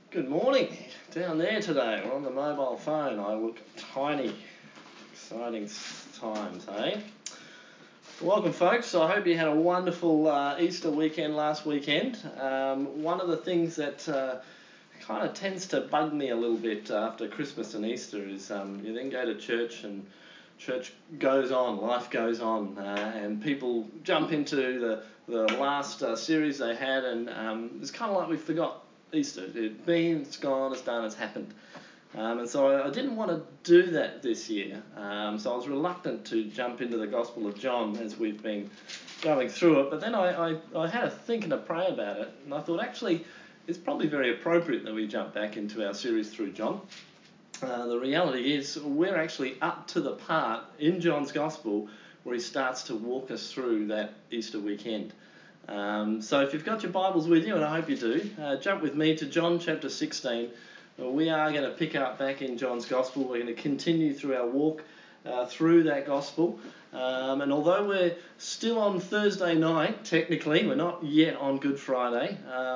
Good morning. Down there today, we're on the mobile phone. I look tiny. Exciting times, hey? Welcome, folks. I hope you had a wonderful Easter weekend last weekend. One of the things that kind of tends to bug me a little bit after Christmas and Easter is you then go to church and church goes on, life goes on, and people jump into the last series they had, and it's kind of like we forgot Easter. It's gone, it's done, it's happened. And so I didn't want to do that this year, so I was reluctant to jump into the Gospel of John as we've been going through it, but then I had a think and a pray about it, and I thought actually it's probably very appropriate that we jump back into our series through John. The reality is we're actually up to the part in John's Gospel where he starts to walk us through that Easter weekend. So if you've got your Bibles with you, and I hope you do, jump with me to John chapter 16. We are going to pick up back in John's Gospel. We're going to continue through our walk through that Gospel. And although we're still on Thursday night, technically, we're not yet on Good Friday,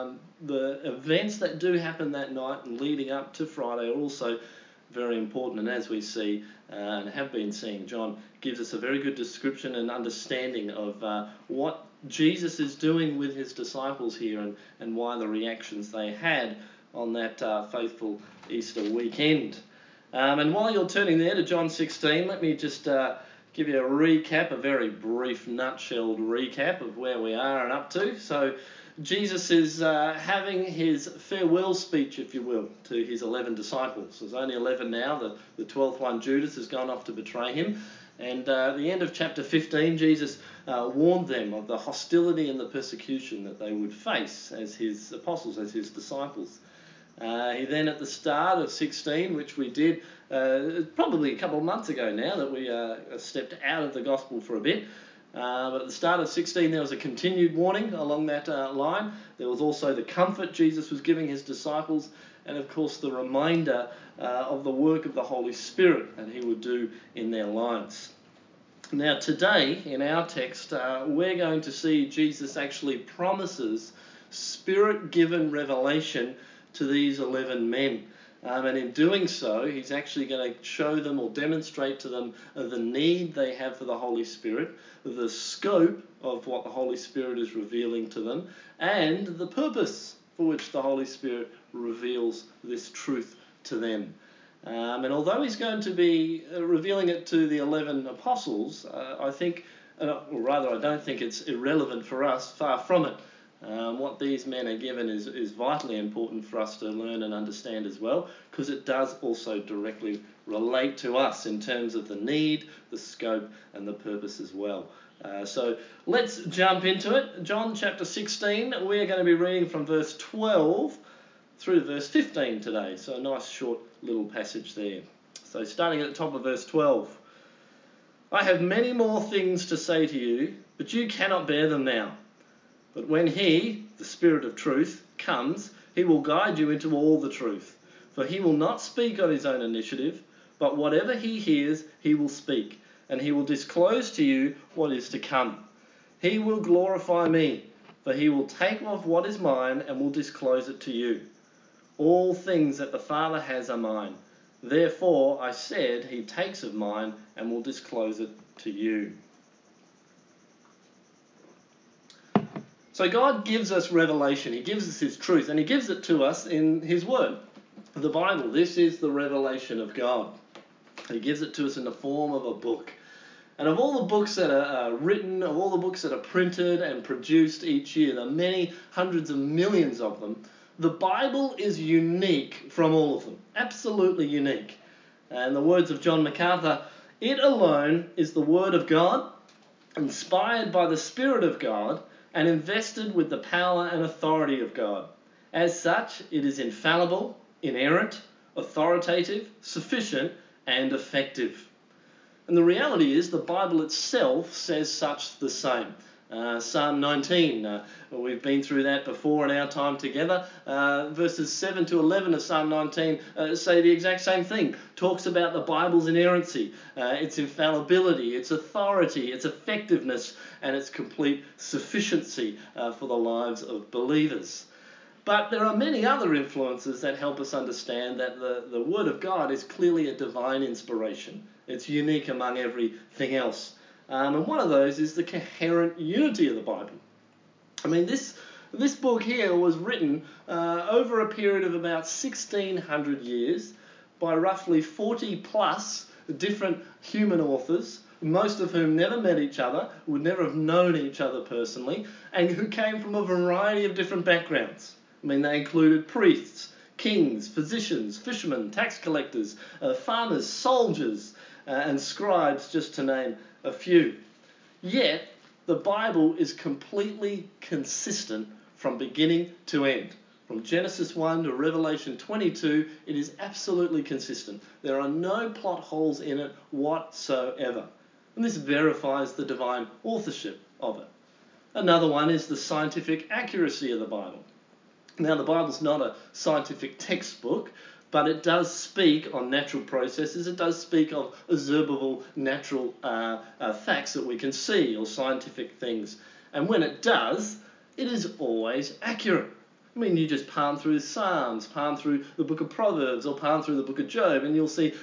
the events that do happen that night and leading up to Friday are also very important, and as we see and have been seeing, John gives us a very good description and understanding of what Jesus is doing with his disciples here and why the reactions they had on that faithful Easter weekend. And while you're turning there to John 16, let me just give you a recap, a very brief nutshelled recap of where we are and up to. So Jesus is having his farewell speech, if you will, to his 11 disciples. There's only 11 now. The 12th one, Judas, has gone off to betray him. And at the end of chapter 15, Jesus warned them of the hostility and the persecution that they would face as his apostles, as his disciples. He then, at the start of 16, which we did probably a couple of months ago now that we stepped out of the gospel for a bit, but at the start of 16 there was a continued warning along that line. There was also the comfort Jesus was giving his disciples, and of course the reminder of the work of the Holy Spirit that he would do in their lives. Now today in our text we're going to see Jesus actually promises Spirit-given revelation to these 11 men. And in doing so, he's actually going to show them or demonstrate to them the need they have for the Holy Spirit, the scope of what the Holy Spirit is revealing to them, and the purpose for which the Holy Spirit reveals this truth to them. And although he's going to be revealing it to the 11 apostles, I think, or rather I don't think it's irrelevant for us, far from it. What these men are given is vitally important for us to learn and understand as well, because it does also directly relate to us in terms of the need, the scope, and the purpose as well. So let's jump into it. John chapter 16, we're going to be reading from verse 12 through to verse 15 today. So a nice short little passage there. So starting at the top of verse 12. I have many more things to say to you, but you cannot bear them now. But when he, the Spirit of truth, comes, he will guide you into all the truth. For he will not speak on his own initiative, but whatever he hears, he will speak, and he will disclose to you what is to come. He will glorify me, for he will take off what is mine and will disclose it to you. All things that the Father has are mine. Therefore I said he takes of mine and will disclose it to you. So God gives us revelation, he gives us his truth, and he gives it to us in his word. The Bible, this is the revelation of God. He gives it to us in the form of a book. And of all the books that are written, of all the books that are printed and produced each year, there are many hundreds of millions of them, the Bible is unique from all of them, absolutely unique. And the words of John MacArthur, it alone is the word of God, inspired by the Spirit of God, and invested with the power and authority of God. As such, it is infallible, inerrant, authoritative, sufficient, and effective. And the reality is the Bible itself says such the same. Psalm 19, we've been through that before in our time together. Verses 7 to 11 of Psalm 19 say the exact same thing. Talks about the Bible's inerrancy, its infallibility, its authority, its effectiveness, and its complete sufficiency for the lives of believers. But there are many other influences that help us understand that the Word of God is clearly a divine inspiration. It's unique among everything else. And one of those is the coherent unity of the Bible. I mean, this book here was written over a period of about 1,600 years by roughly 40 plus different human authors, most of whom never met each other, would never have known each other personally, and who came from a variety of different backgrounds. I mean, they included priests, kings, physicians, fishermen, tax collectors, farmers, soldiers, and scribes, just to name a few. Yet, the Bible is completely consistent from beginning to end. From Genesis 1 to Revelation 22, it is absolutely consistent. There are no plot holes in it whatsoever. And this verifies the divine authorship of it. Another one is the scientific accuracy of the Bible. Now, the Bible's not a scientific textbook, but it does speak on natural processes. It does speak of observable natural facts that we can see, or scientific things. And when it does, it is always accurate. I mean, you just palm through Psalms, palm through the book of Proverbs, or palm through the book of Job, and you'll see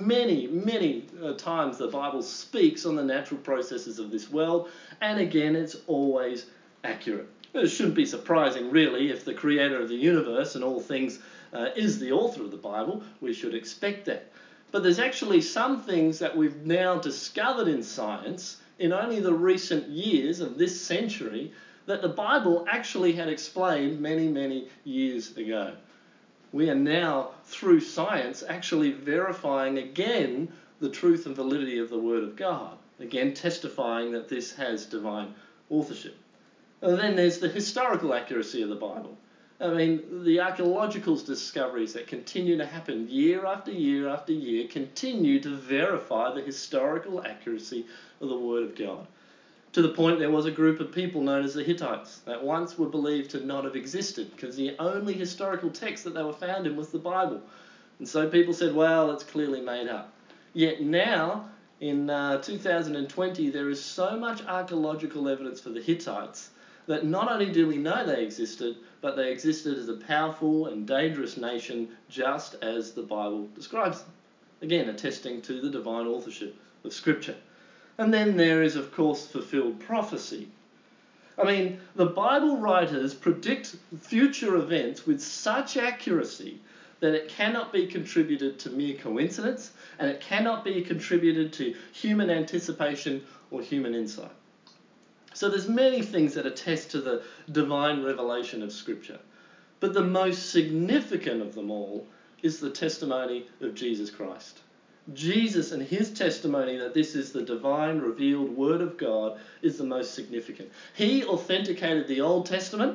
many times the Bible speaks on the natural processes of this world, and again, it's always accurate. It shouldn't be surprising, really, if the creator of the universe and all things is the author of the Bible. We should expect that. But there's actually some things that we've now discovered in science, in only the recent years of this century, that the Bible actually had explained many years ago. We are now, through science, actually verifying again the truth and validity of the Word of God. Again, testifying that this has divine authorship. And then there's the historical accuracy of the Bible. I mean, the archaeological discoveries that continue to happen year after year after year continue to verify the historical accuracy of the Word of God. To the point there was a group of people known as the Hittites that once were believed to not have existed because the only historical text that they were found in was the Bible. And so people said, well, it's clearly made up. Yet now, in 2020, there is so much archaeological evidence for the Hittites that not only do we know they existed, but they existed as a powerful and dangerous nation just as the Bible describes them. Again, attesting to the divine authorship of Scripture. And then there is, of course, fulfilled prophecy. I mean, the Bible writers predict future events with such accuracy that it cannot be contributed to mere coincidence, and it cannot be contributed to human anticipation or human insight. So there's many things that attest to the divine revelation of Scripture. But the most significant of them all is the testimony of Jesus Christ. Jesus and his testimony that this is the divine revealed Word of God is the most significant. He authenticated the Old Testament,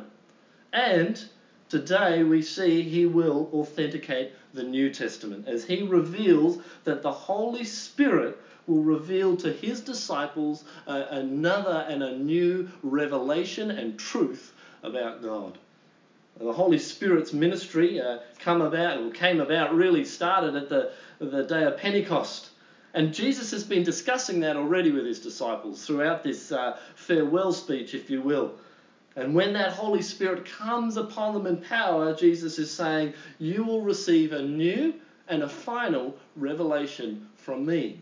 and today we see he will authenticate the New Testament as he reveals that the Holy Spirit will reveal to his disciples another and a new revelation and truth about God. The Holy Spirit's ministry came about, really started at the day of Pentecost. And Jesus has been discussing that already with his disciples throughout this farewell speech, if you will. And when that Holy Spirit comes upon them in power, Jesus is saying, you will receive a new and a final revelation from me.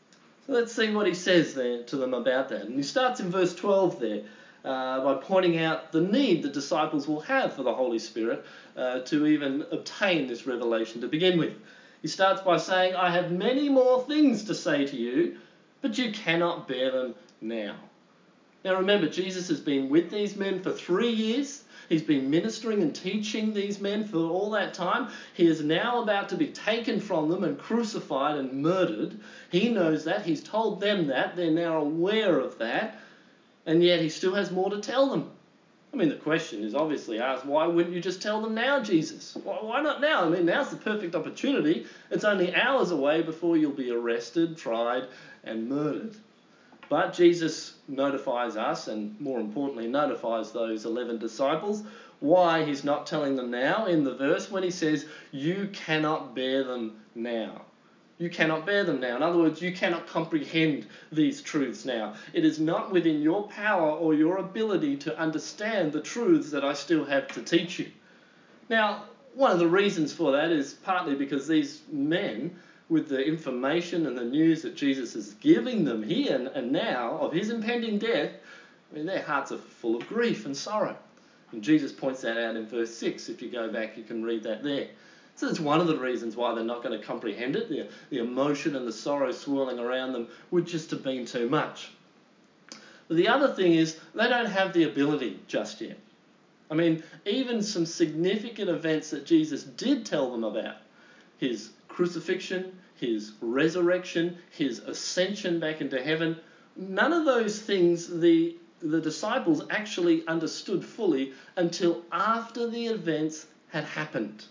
So let's see what he says there to them about that. And he starts in verse 12 there. By pointing out the need the disciples will have for the Holy Spirit to even obtain this revelation to begin with. He starts by saying, I have many more things to say to you, but you cannot bear them now. Now remember, Jesus has been with these men for 3 years. He's been ministering and teaching these men for all that time. He is now about to be taken from them and crucified and murdered. He knows that. He's told them that. They're now aware of that. And yet he still has more to tell them. I mean, the question is obviously asked, why wouldn't you just tell them now, Jesus? Why not now? I mean, now's the perfect opportunity. It's only hours away before you'll be arrested, tried, and murdered. But Jesus notifies us, and more importantly, notifies those 11 disciples, why he's not telling them now in the verse when he says, you cannot bear them now. You cannot bear them now. In other words, you cannot comprehend these truths now. It is not within your power or your ability to understand the truths that I still have to teach you. Now, one of the reasons for that is partly because these men, with the information and the news that Jesus is giving them here and now of his impending death, I mean, their hearts are full of grief and sorrow. And Jesus points that out in verse 6. If you go back, you can read that there. So that's one of the reasons why they're not going to comprehend it. The emotion and the sorrow swirling around them would just have been too much. But the other thing is they don't have the ability just yet. I mean, even some significant events that Jesus did tell them about, his crucifixion, his resurrection, his ascension back into heaven, none of those things the disciples actually understood fully until after the events had happened.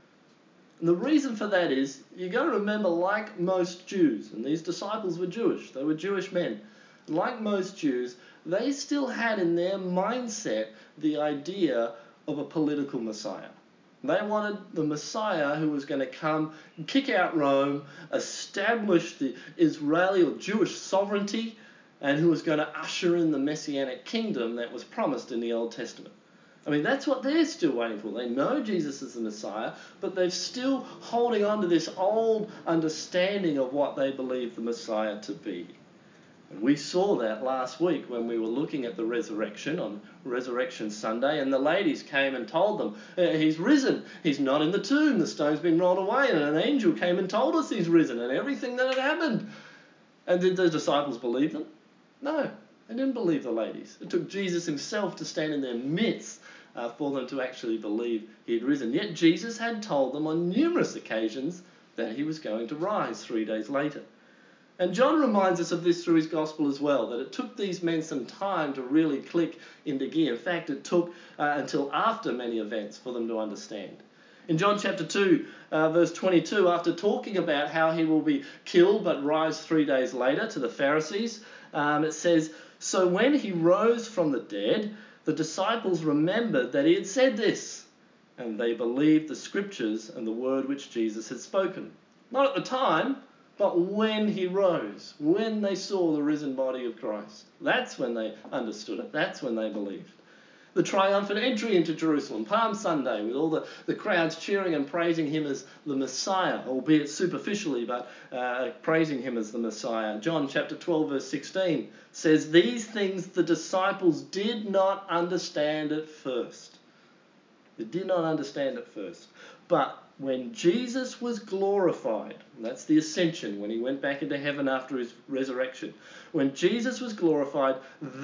And the reason for that is, you've got to remember, like most Jews, and these disciples were Jewish, they were Jewish men, and like most Jews, they still had in their mindset the idea of a political Messiah. They wanted the Messiah who was going to come, kick out Rome, establish the Israeli or Jewish sovereignty, and who was going to usher in the Messianic kingdom that was promised in the Old Testament. I mean, that's what they're still waiting for. They know Jesus is the Messiah, but they're still holding on to this old understanding of what they believe the Messiah to be. And we saw that last week when we were looking at the resurrection on Resurrection Sunday, and the ladies came and told them, he's risen, he's not in the tomb, the stone's been rolled away, and an angel came and told us he's risen, and everything that had happened. And did the disciples believe them? No, they didn't believe the ladies. It took Jesus himself to stand in their midst for them to actually believe he had risen. Yet Jesus had told them on numerous occasions that he was going to rise 3 days later. And John reminds us of this through his gospel as well, that it took these men some time to really click into gear. In fact, it took until after many events for them to understand. In John chapter 2, verse 22, after talking about how he will be killed but rise 3 days later to the Pharisees, it says, "So when he rose from the dead, the disciples remembered that he had said this, and they believed the scriptures and the word which Jesus had spoken." Not at the time, but when he rose, when they saw the risen body of Christ. That's when they understood it. That's when they believed. The triumphant entry into Jerusalem, Palm Sunday, with all the crowds cheering and praising him as the Messiah, albeit superficially, but praising him as the Messiah. John chapter 12, verse 16 says, "These things the disciples did not understand at first." They did not understand at first. But when Jesus was glorified, and that's the ascension, when he went back into heaven after his resurrection, when Jesus was glorified,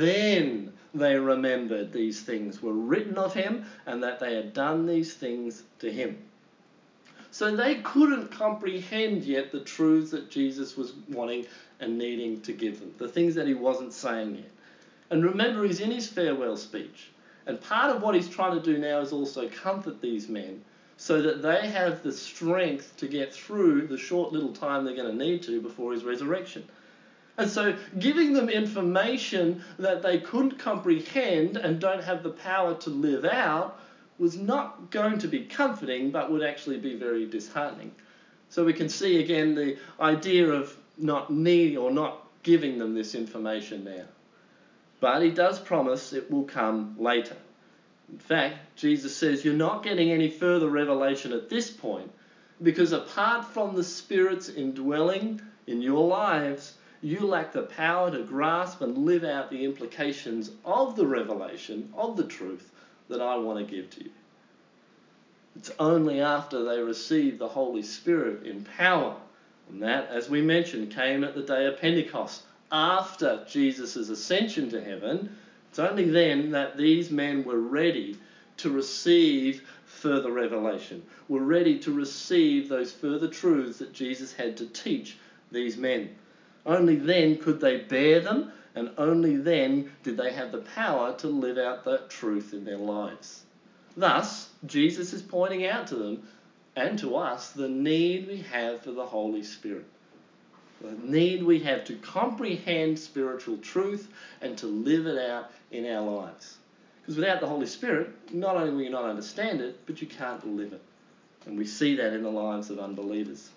then they remembered these things were written of him and that they had done these things to him. So they couldn't comprehend yet the truths that Jesus was wanting and needing to give them, the things that he wasn't saying yet. And remember, he's in his farewell speech. And part of what he's trying to do now is also comfort these men so that they have the strength to get through the short little time they're going to need to before his resurrection. And so giving them information that they couldn't comprehend and don't have the power to live out was not going to be comforting, but would actually be very disheartening. So we can see again the idea of not needing or not giving them this information now. But he does promise it will come later. In fact, Jesus says you're not getting any further revelation at this point because apart from the Spirit's indwelling in your lives, you lack the power to grasp and live out the implications of the revelation, of the truth that I want to give to you. It's only after they receive the Holy Spirit in power, and that, as we mentioned, came at the day of Pentecost, after Jesus' ascension to heaven. It's only then that these men were ready to receive further revelation, were ready to receive those further truths that Jesus had to teach these men. Only then could they bear them, and only then did they have the power to live out that truth in their lives. Thus, Jesus is pointing out to them and to us the need we have for the Holy Spirit. The need we have to comprehend spiritual truth and to live it out in our lives. Because without the Holy Spirit, not only will you not understand it, but you can't live it. And we see that in the lives of unbelievers.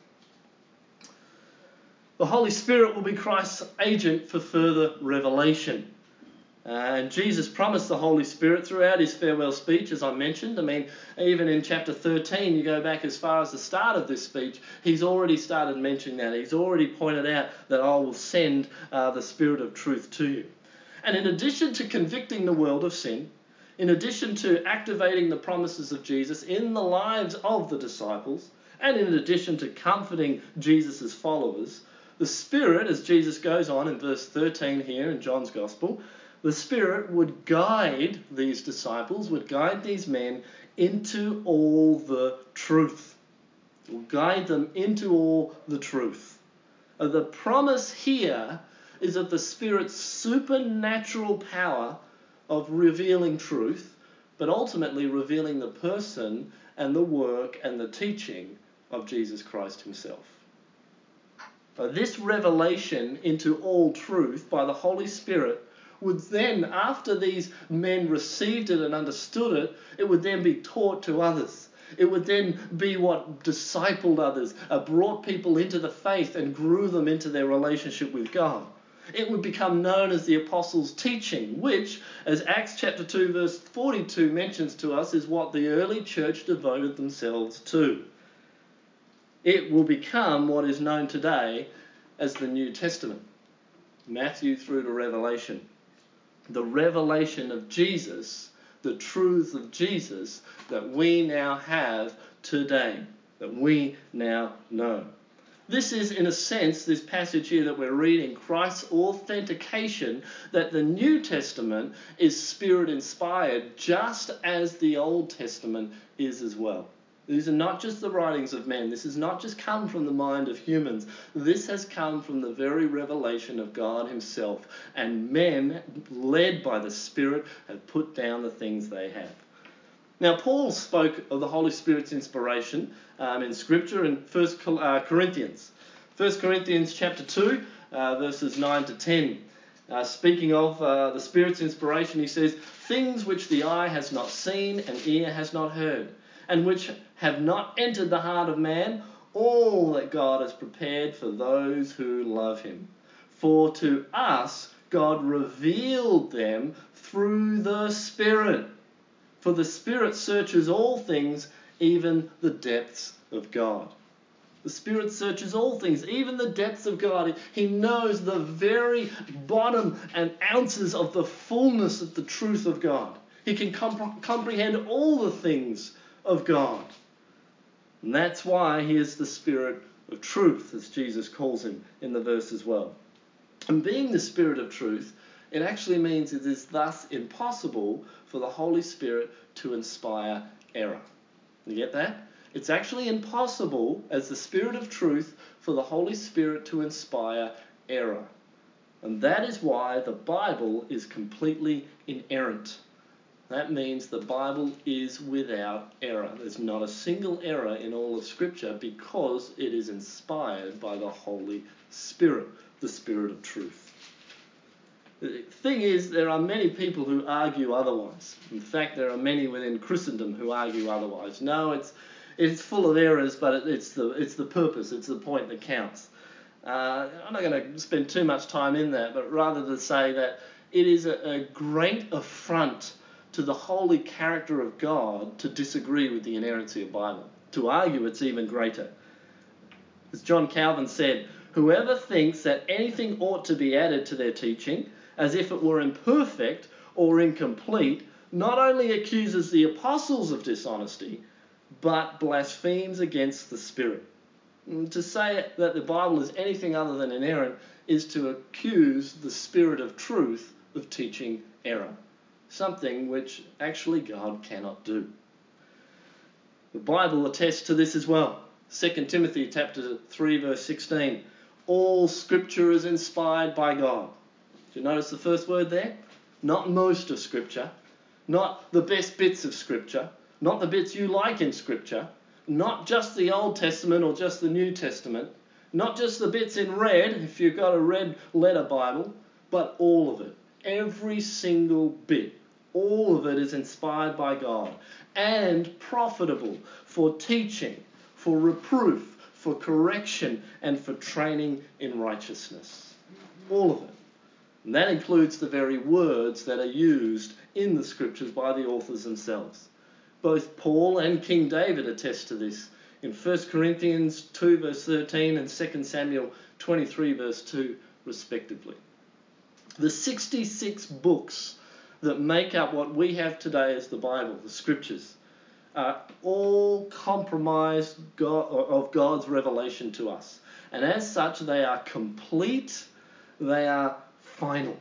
The Holy Spirit will be Christ's agent for further revelation. And Jesus promised the Holy Spirit throughout his farewell speech, as I mentioned. I mean, even in chapter 13, you go back as far as the start of this speech, he's already started mentioning that. He's already pointed out that I will send the Spirit of truth to you. And in addition to convicting the world of sin, in addition to activating the promises of Jesus in the lives of the disciples, and in addition to comforting Jesus' followers, the Spirit, as Jesus goes on in verse 13 here in John's Gospel, the Spirit would guide these disciples, would guide these men into all the truth. It will guide them into all the truth. The promise here is of the Spirit's supernatural power of revealing truth, but ultimately revealing the person and the work and the teaching of Jesus Christ himself. This revelation into all truth by the Holy Spirit would then, after these men received it and understood it, it would then be taught to others. It would then be what discipled others, brought people into the faith and grew them into their relationship with God. It would become known as the apostles' teaching, which, as Acts chapter 2 verse 42 mentions to us, is what the early church devoted themselves to. It will become what is known today as the New Testament, Matthew through to Revelation. The revelation of Jesus, the truths of Jesus that we now have today, that we now know. This is, in a sense, this passage here that we're reading, Christ's authentication that the New Testament is Spirit-inspired, just as the Old Testament is as well. These are not just the writings of men. This has not just come from the mind of humans. This has come from the very revelation of God himself. And men, led by the Spirit, have put down the things they have. Now, Paul spoke of the Holy Spirit's inspiration in Scripture in 1 Corinthians. 1 Corinthians chapter 2, verses 9 to 10. Speaking of the Spirit's inspiration, he says, "Things which the eye has not seen and ear has not heard, and which have not entered the heart of man, all that God has prepared for those who love him. For to us God revealed them through the Spirit. For the Spirit searches all things, even the depths of God." The Spirit searches all things, even the depths of God. He knows the very bottom and ounces of the fullness of the truth of God. He can comprehend all the things of God. And that's why he is the Spirit of truth, as Jesus calls him in the verse as well. And being the Spirit of truth, it actually means it is thus impossible for the Holy Spirit to inspire error. You get that? It's actually impossible, as the Spirit of truth, for the Holy Spirit to inspire error. And that is why the Bible is completely inerrant. That means the Bible is without error. There's not a single error in all of Scripture because it is inspired by the Holy Spirit, the Spirit of truth. The thing is, there are many people who argue otherwise. In fact, there are many within Christendom who argue otherwise. No, it's full of errors, but it's the purpose, it's the point that counts. I'm not going to spend too much time in that, but rather to say that it is a great affront to the holy character of God to disagree with the inerrancy of the Bible. To argue, it's even greater. As John Calvin said, "Whoever thinks that anything ought to be added to their teaching, as if it were imperfect or incomplete, not only accuses the apostles of dishonesty, but blasphemes against the Spirit." To say that the Bible is anything other than inerrant is to accuse the Spirit of truth of teaching error, something which actually God cannot do. The Bible attests to this as well. 2 Timothy chapter 3 verse 16. "All Scripture is inspired by God." Do you notice the first word there? Not most of Scripture, not the best bits of Scripture, not the bits you like in Scripture, not just the Old Testament or just the New Testament, not just the bits in red, if you've got a red letter Bible, but all of it. Every single bit. All of it is inspired by God and profitable for teaching, for reproof, for correction, and for training in righteousness. All of it. And that includes the very words that are used in the scriptures by the authors themselves. Both Paul and King David attest to this in 1 Corinthians 2 verse 13 and 2 Samuel 23 verse 2 respectively. The 66 books that make up what we have today as the Bible, the scriptures, are all comprised of God's revelation to us. And as such, they are complete, they are final.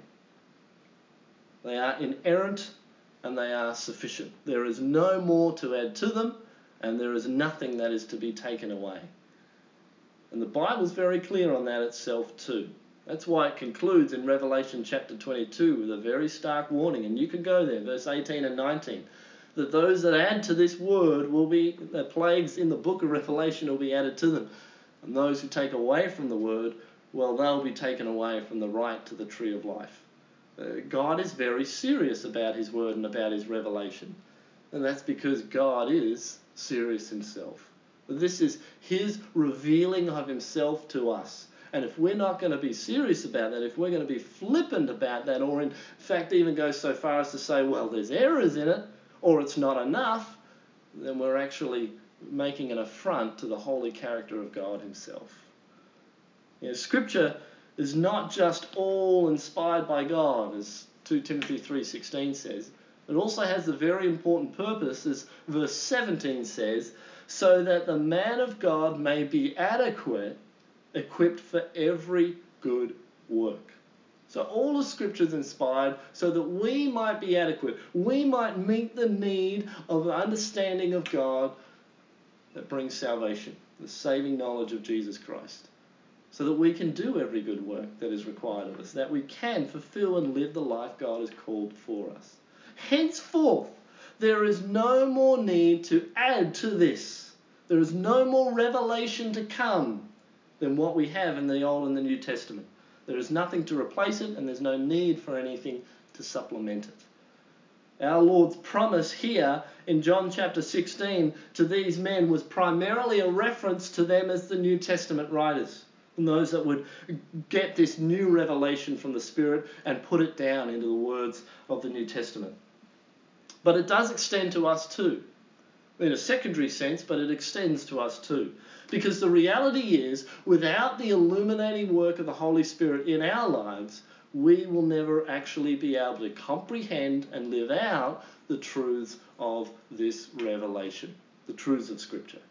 They are inerrant and they are sufficient. There is no more to add to them, and there is nothing that is to be taken away. And the Bible's very clear on that itself too. That's why it concludes in Revelation chapter 22 with a very stark warning, and you can go there, verse 18 and 19, that those that add to this word the plagues in the book of Revelation will be added to them. And those who take away from the word, well, they'll be taken away from the right to the tree of life. God is very serious about his word and about his revelation. And that's because God is serious himself. This is his revealing of himself to us. And if we're not going to be serious about that, if we're going to be flippant about that, or in fact even go so far as to say, well, there's errors in it, or it's not enough, then we're actually making an affront to the holy character of God himself. Scripture is not just all inspired by God, as 2 Timothy 3:16 says. It also has the very important purpose, as verse 17 says, so that the man of God may be adequate, equipped for every good work. So all the scripture is inspired so that we might be adequate. We might meet the need of the understanding of God that brings salvation, the saving knowledge of Jesus Christ. So that we can do every good work that is required of us, that we can fulfill and live the life God has called for us. Henceforth, there is no more need to add to this. There is no more revelation to come than what we have in the Old and the New Testament. There is nothing to replace it, and there's no need for anything to supplement it. Our Lord's promise here in John chapter 16 to these men was primarily a reference to them as the New Testament writers, and those that would get this new revelation from the Spirit and put it down into the words of the New Testament. But it does extend to us too, in a secondary sense, but it extends to us too. Because the reality is, without the illuminating work of the Holy Spirit in our lives, we will never actually be able to comprehend and live out the truths of this revelation, the truths of Scripture.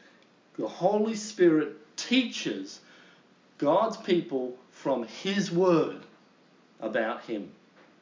The Holy Spirit teaches God's people from his word about him.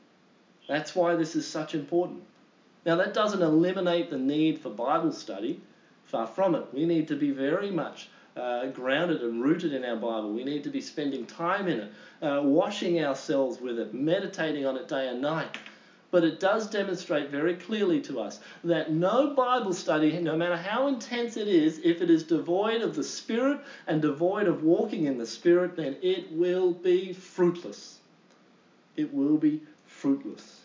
That's why this is such important. Now, that doesn't eliminate the need for Bible study. Far from it. We need to be very much grounded and rooted in our Bible. We need to be spending time in it, washing ourselves with it, meditating on it day and night. But it does demonstrate very clearly to us that no Bible study, no matter how intense it is, if it is devoid of the Spirit and devoid of walking in the Spirit, then it will be fruitless. It will be fruitless.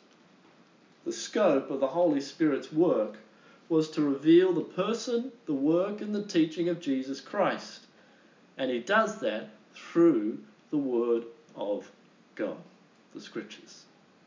The scope of the Holy Spirit's work was to reveal the person, the work, and the teaching of Jesus Christ. And he does that through the Word of God, the Scriptures.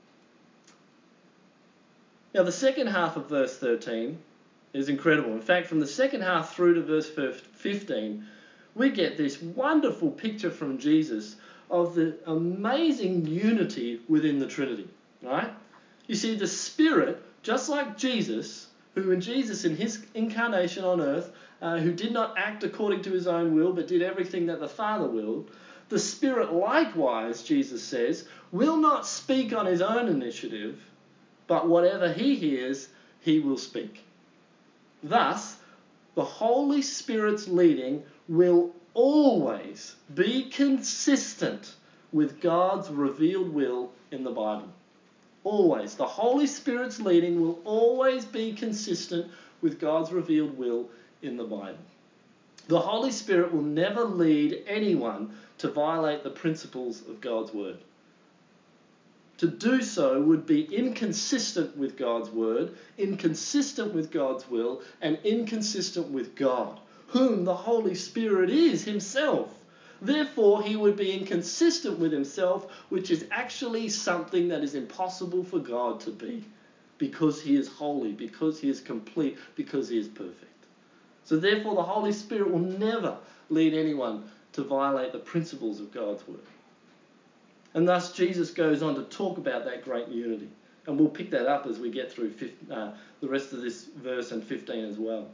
Now, the second half of verse 13 is incredible. In fact, from the second half through to verse 15, we get this wonderful picture from Jesus of the amazing unity within the Trinity. Right? You see, the Spirit, just like Jesus, who in his incarnation on earth, who did not act according to his own will, but did everything that the Father willed, the Spirit likewise, Jesus says, will not speak on his own initiative, but whatever he hears, he will speak. Thus, the Holy Spirit's leading will always be consistent with God's revealed will in the Bible. Always. The Holy Spirit's leading will always be consistent with God's revealed will in the Bible. The Holy Spirit will never lead anyone to violate the principles of God's Word. To do so would be inconsistent with God's Word, inconsistent with God's will, and inconsistent with God, whom the Holy Spirit is himself. Therefore, he would be inconsistent with himself, which is actually something that is impossible for God to be, because he is holy, because he is complete, because he is perfect. So therefore, the Holy Spirit will never lead anyone to violate the principles of God's word. And thus, Jesus goes on to talk about that great unity. And we'll pick that up as we get through the rest of this verse and 15 as well.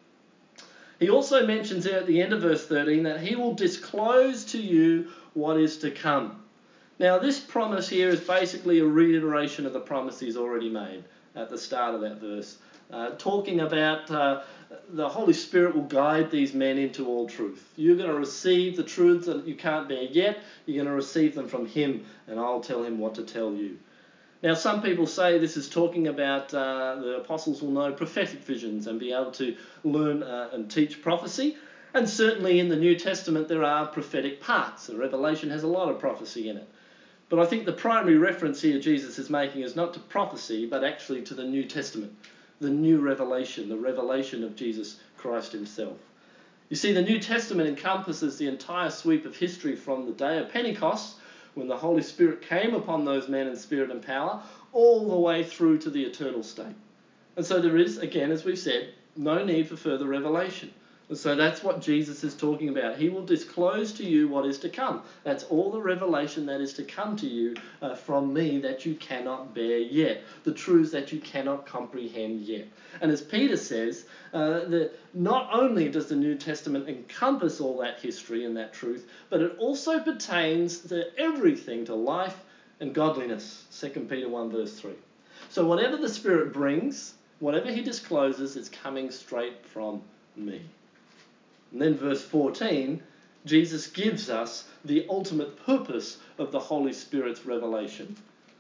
He also mentions there at the end of verse 13 that he will disclose to you what is to come. Now, this promise here is basically a reiteration of the promise he's already made at the start of that verse, talking about the Holy Spirit will guide these men into all truth. You're going to receive the truths that you can't bear yet. You're going to receive them from him, and I'll tell him what to tell you. Now, some people say this is talking about the apostles will know prophetic visions and be able to learn and teach prophecy. And certainly in the New Testament there are prophetic parts. The Revelation has a lot of prophecy in it. But I think the primary reference here Jesus is making is not to prophecy, but actually to the New Testament, the new revelation, the revelation of Jesus Christ himself. You see, the New Testament encompasses the entire sweep of history from the day of Pentecost, when the Holy Spirit came upon those men in spirit and power, all the way through to the eternal state. And so there is, again, as we've said, no need for further revelation. And so that's what Jesus is talking about. He will disclose to you what is to come. That's all the revelation that is to come to you from me that you cannot bear yet. The truths that you cannot comprehend yet. And as Peter says, that not only does the New Testament encompass all that history and that truth, but it also pertains to everything, to life and godliness. 2 Peter 1 verse 3. So whatever the Spirit brings, whatever he discloses, is coming straight from me. And then verse 14, Jesus gives us the ultimate purpose of the Holy Spirit's revelation.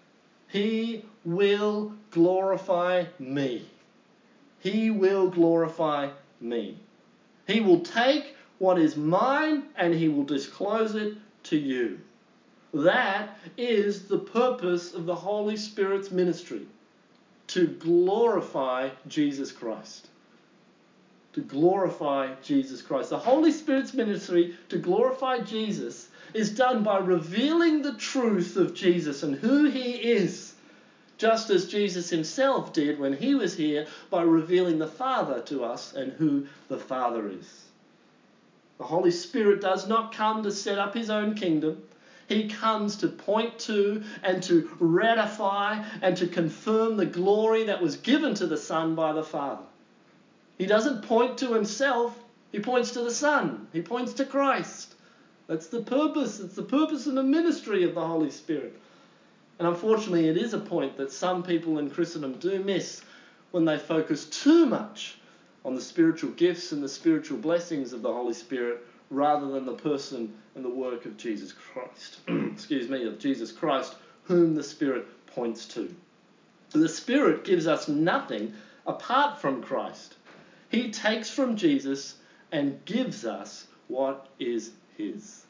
He will glorify me. He will glorify me. He will take what is mine and he will disclose it to you. That is the purpose of the Holy Spirit's ministry, to glorify Jesus Christ. To glorify Jesus Christ. The Holy Spirit's ministry to glorify Jesus is done by revealing the truth of Jesus and who he is, just as Jesus himself did when he was here by revealing the Father to us and who the Father is. The Holy Spirit does not come to set up his own kingdom. He comes to point to and to ratify and to confirm the glory that was given to the Son by the Father. He doesn't point to himself, he points to the Son. He points to Christ. That's the purpose. It's the purpose and the ministry of the Holy Spirit. And unfortunately, it is a point that some people in Christendom do miss when they focus too much on the spiritual gifts and the spiritual blessings of the Holy Spirit rather than the person and the work of Jesus Christ. Of Jesus Christ, whom the Spirit points to. The Spirit gives us nothing apart from Christ. He takes from Jesus and gives us what is his.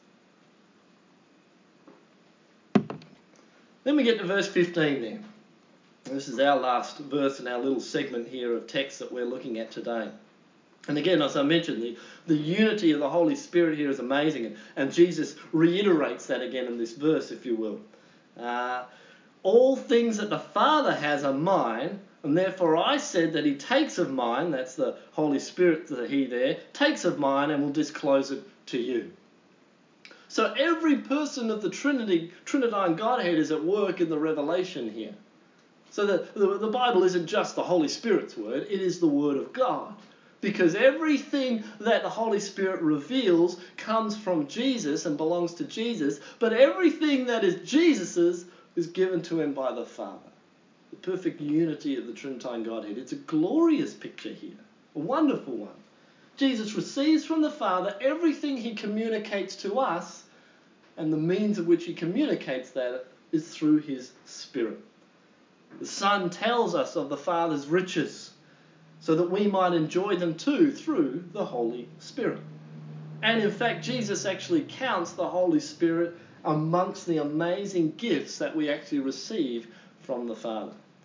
Then we get to verse 15 there. This is our last verse in our little segment here of text that we're looking at today. And again, as I mentioned, the unity of the Holy Spirit here is amazing. And Jesus reiterates that again in this verse, if you will. All things that the Father has are mine, and therefore I said that he takes of mine, that's the Holy Spirit, the he there, takes of mine and will disclose it to you. So every person of the Trinitine Godhead is at work in the revelation here. So the Bible isn't just the Holy Spirit's word, it is the word of God. Because everything that the Holy Spirit reveals comes from Jesus and belongs to Jesus, but everything that is Jesus's is given to him by the Father. The perfect unity of the Trinitine Godhead. It's a glorious picture here, a wonderful one. Jesus receives from the Father everything he communicates to us, and the means of which he communicates that is through his Spirit. The Son tells us of the Father's riches, so that we might enjoy them too through the Holy Spirit. And in fact, Jesus actually counts the Holy Spirit amongst the amazing gifts that we actually receive from the Father.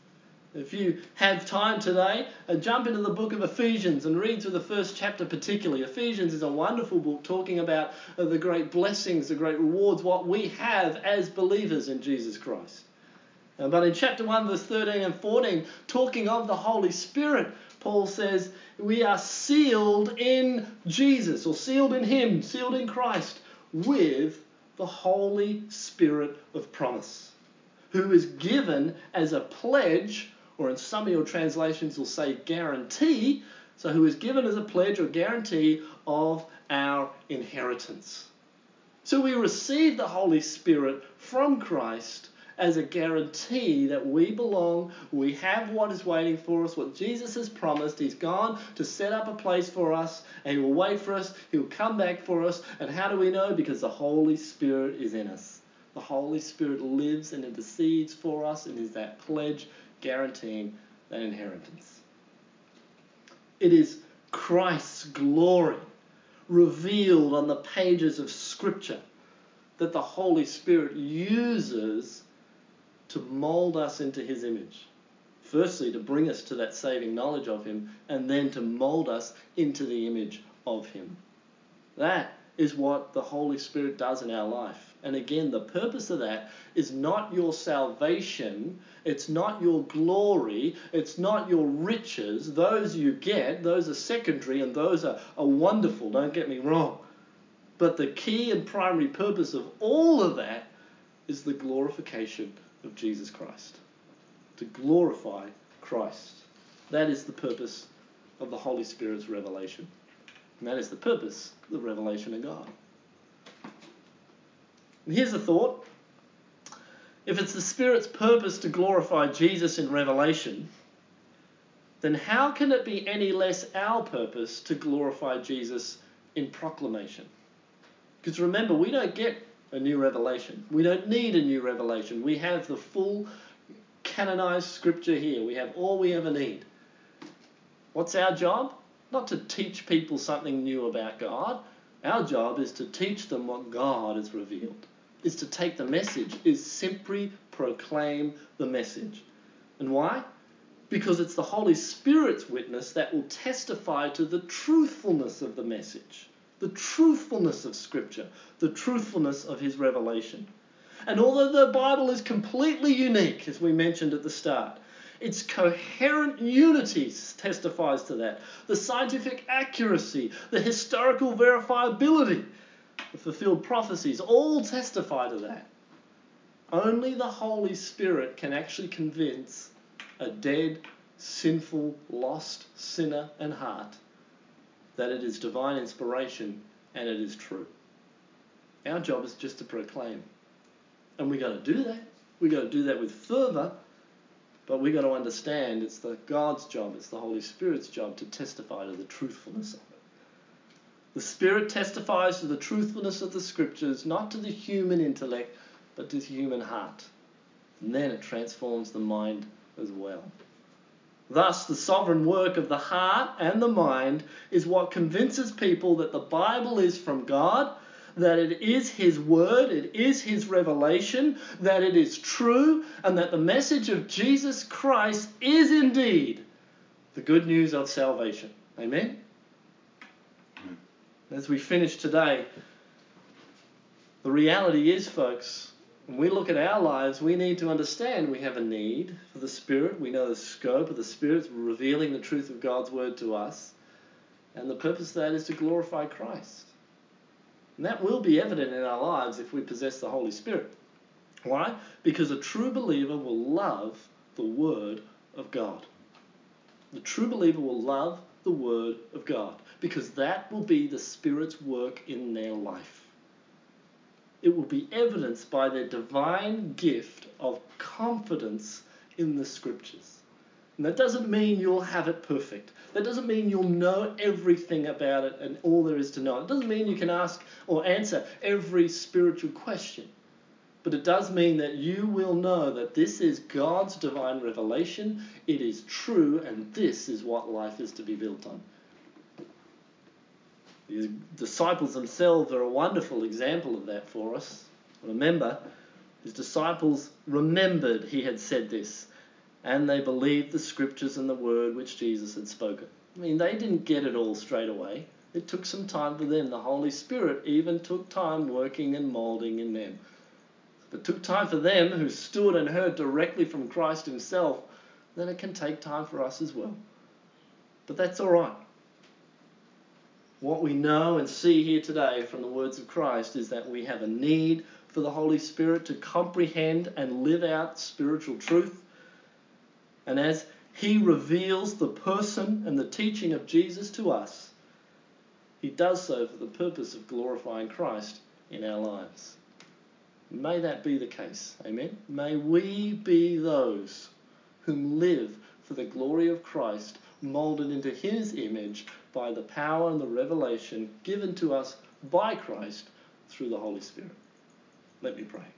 If you have time today, jump into the book of Ephesians and read through the first chapter particularly. Ephesians is a wonderful book talking about the great blessings, the great rewards, what we have as believers in Jesus Christ. But in chapter 1, verse 13 and 14, talking of the Holy Spirit, Paul says, we are sealed in Jesus, or sealed in Him, sealed in Christ, with the Holy Spirit of promise, who is given as a pledge, or in some of your translations will say guarantee, so who is given as a pledge or guarantee of our inheritance. So we receive the Holy Spirit from Christ as a guarantee that we belong, we have what is waiting for us, what Jesus has promised. He's gone to set up a place for us, and He will wait for us, He'll come back for us. And how do we know? Because the Holy Spirit is in us. The Holy Spirit lives and intercedes for us and is that pledge guaranteeing that inheritance. It is Christ's glory revealed on the pages of Scripture that the Holy Spirit uses to mould us into His image. Firstly, to bring us to that saving knowledge of Him, and then to mould us into the image of Him. That is what the Holy Spirit does in our life. And again, the purpose of that is not your salvation, it's not your glory, it's not your riches. Those you get, those are secondary, and those are wonderful, don't get me wrong. But the key and primary purpose of all of that is the glorification of Jesus Christ. To glorify Christ. That is the purpose of the Holy Spirit's revelation. And that is the purpose of the revelation of God. And here's a thought. If it's the Spirit's purpose to glorify Jesus in revelation, then how can it be any less our purpose to glorify Jesus in proclamation? Because remember, we don't get a new revelation. We don't need a new revelation. We have the full canonized Scripture here. We have all we ever need. What's our job? Not to teach people something new about God. Our job is to teach them what God has revealed. Is to take the message, is simply proclaim the message. And why? Because it's the Holy Spirit's witness that will testify to the truthfulness of the message. The truthfulness of Scripture, the truthfulness of His revelation. And although the Bible is completely unique, as we mentioned at the start, its coherent unity testifies to that. The scientific accuracy, the historical verifiability, the fulfilled prophecies, all testify to that. Only the Holy Spirit can actually convince a dead, sinful, lost sinner and heart that it is divine inspiration and it is true. Our job is just to proclaim. And we've got to do that. We've got to do that with fervour, but we've got to understand it's God's job, it's the Holy Spirit's job to testify to the truthfulness of it. The Spirit testifies to the truthfulness of the Scriptures, not to the human intellect, but to the human heart. And then it transforms the mind as well. Thus, the sovereign work of the heart and the mind is what convinces people that the Bible is from God, that it is His word, it is His revelation, that it is true, and that the message of Jesus Christ is indeed the good news of salvation. Amen? As we finish today, the reality is, folks, when we look at our lives, we need to understand we have a need for the Spirit. We know the scope of the Spirit revealing the truth of God's word to us. And the purpose of that is to glorify Christ. And that will be evident in our lives if we possess the Holy Spirit. Why? Because a true believer will love the Word of God. The true believer will love the Word of God, because that will be the Spirit's work in their life. It will be evidenced by their divine gift of confidence in the Scriptures. And that doesn't mean you'll have it perfect. That doesn't mean you'll know everything about it and all there is to know. It doesn't mean you can ask or answer every spiritual question. But it does mean that you will know that this is God's divine revelation, it is true, and this is what life is to be built on. The disciples themselves are a wonderful example of that for us. Remember, his disciples remembered he had said this. and they believed the scriptures and the word which Jesus had spoken. I mean, they didn't get it all straight away. It took some time for them. The Holy Spirit even took time working and moulding in them. If it took time for them who stood and heard directly from Christ himself, then it can take time for us as well. But that's all right. What we know and see here today from the words of Christ is that we have a need for the Holy Spirit to comprehend and live out spiritual truth. And as he reveals the person and the teaching of Jesus to us, he does so for the purpose of glorifying Christ in our lives. May that be the case. Amen. May we be those whom live for the glory of Christ, moulded into his image by the power and the revelation given to us by Christ through the Holy Spirit. Let me pray.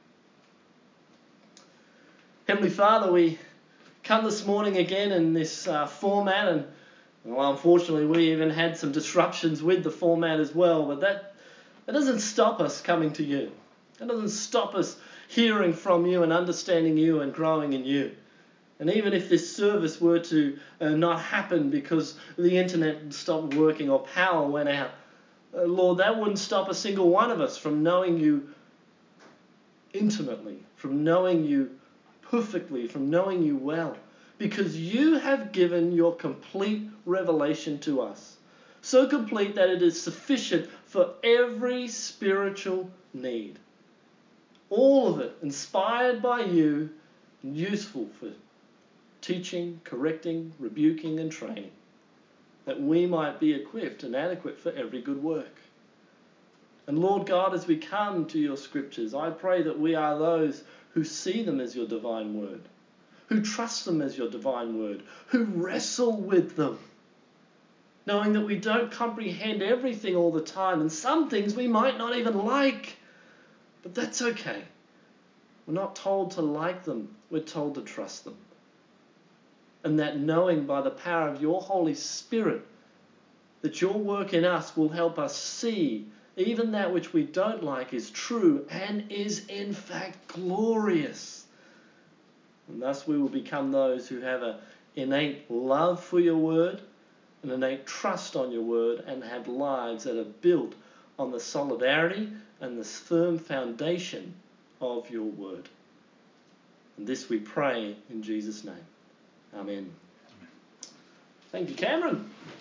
Heavenly Father, we come this morning again in this format, and well, unfortunately we even had some disruptions with the format as well, but that doesn't stop us coming to you. That doesn't stop us hearing from you and understanding you and growing in you. And even if this service were to not happen because the internet stopped working or power went out, Lord, that wouldn't stop a single one of us from knowing you intimately, from knowing you perfectly, from knowing you well, because you have given your complete revelation to us. So complete that it is sufficient for every spiritual need. All of it inspired by you and useful for teaching, correcting, rebuking and training, that we might be equipped and adequate for every good work. And Lord God, as we come to your scriptures, I pray that we are those who see them as your divine word, who trust them as your divine word, who wrestle with them, knowing that we don't comprehend everything all the time, and some things we might not even like, but that's okay. We're not told to like them, we're told to trust them. And that knowing by the power of your Holy Spirit that your work in us will help us see even that which we don't like is true and is in fact glorious. And thus we will become those who have an innate love for your word, an innate trust on your word, and have lives that are built on the solidarity and the firm foundation of your word. And this we pray in Jesus' name. Amen. Thank you, Cameron.